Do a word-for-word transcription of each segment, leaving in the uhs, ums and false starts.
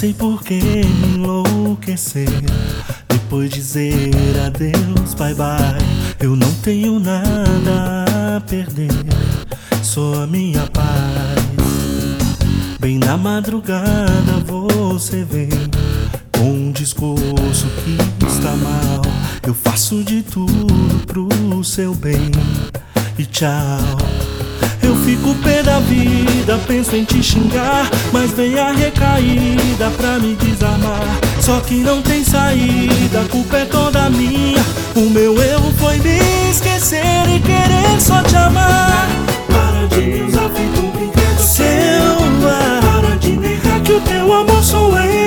sei por que me enlouquecer. Depois dizer adeus, bye bye. Eu não tenho nada a perder, só a minha paz. Bem na madrugada você vem com um discurso que está mal. Eu faço de tudo pro seu bem e tchau. Eu fico pé da vida, penso em te xingar, mas vem a recaída pra me desarmar. Só que não tem saída, a culpa é toda minha. O meu erro foi me esquecer e querer só te amar. Para de me usar feito um brinquedo seu. Para de negar que o teu amor sou eu.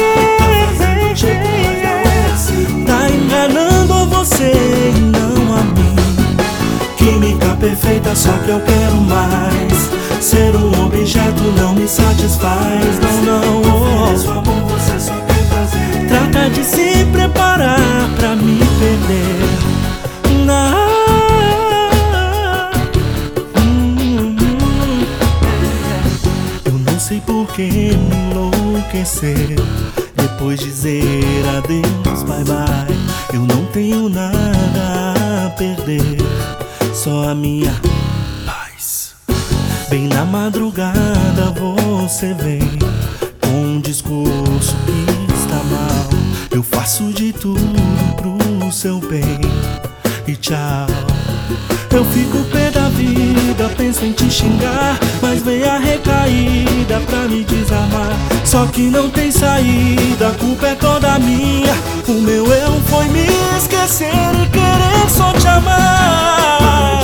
Tá enganando você e não a mim. Química perfeita, só que eu quero mais. Ser um objeto não me satisfaz. Não, não, oh. Amor, você só quer prazer. Trata de se preparar pra me perder. Não. Hum, hum, é. Eu não sei por que me enlouquecer. Depois dizer adeus, bye bye. Eu não tenho nada a perder, só a minha paz. Bem na madrugada você vem com um discurso que está mal. Eu faço de tudo pro seu bem e tchau. Eu fico pé da vida, penso em te xingar, mas vem a recaída pra me desarmar. Só que não tem saída, a culpa é toda minha. O meu erro foi me esquecer e querer só te amar.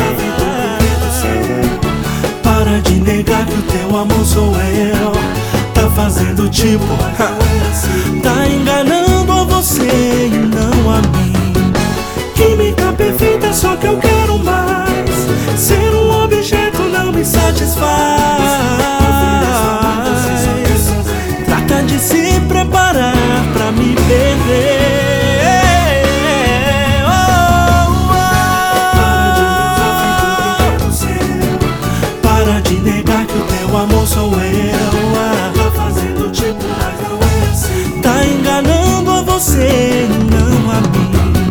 Para de negar que o teu amor sou eu. Tá fazendo tipo, tá enganando você e não a mim. Química perfeita, só que eu quero mais. Ser um objeto não me satisfaz. Trata de se preparar pra me perder. Oh, oh. Para de negar que o teu amor sou eu. Tá fazendo tipo, mas não é assim. Tá enganando a você e não a mim.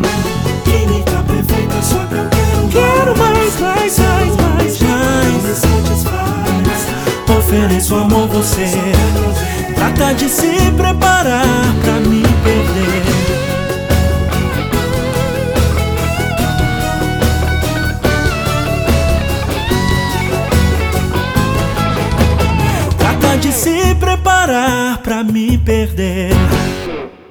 Quero mais, mais, mais, mais, mais. Me satisfaz. Ofereço amor, você trata de se preparar pra me perder. Trata de se preparar pra me perder.